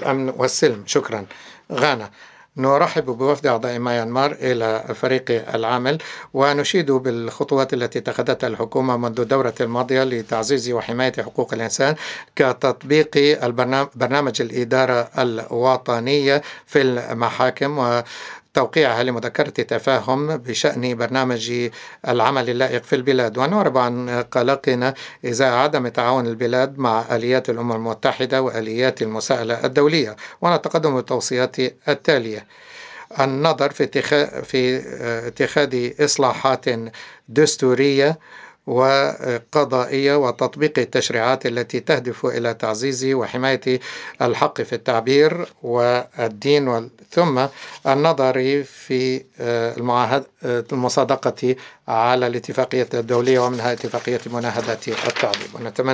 الأمن والسلم. شكرا. غانا: نرحب بوفد أعضاء ماينمار إلى فريق العمل، ونشيد بالخطوات التي اتخذتها الحكومة منذ الدورة الماضية لتعزيز وحماية حقوق الإنسان، كتطبيق برنامج الإدارة الوطنية في المحاكم، توقيعها لمذكرة تفاهم بشأن برنامج العمل اللائق في البلاد. ونعرب عن قلقنا إزاء عدم تعاون البلاد مع آليات الأمم المتحدة وآليات المساءلة الدولية، ونتقدم بالتوصيات التالية: النظر في اتخاذ إصلاحات دستورية وقضائية وتطبيق التشريعات التي تهدف إلى تعزيز وحماية الحق في التعبير والدين، ثم النظر في المصادقة على الاتفاقية الدولية ومنها اتفاقية مناهضة التعذيب. ونتمنى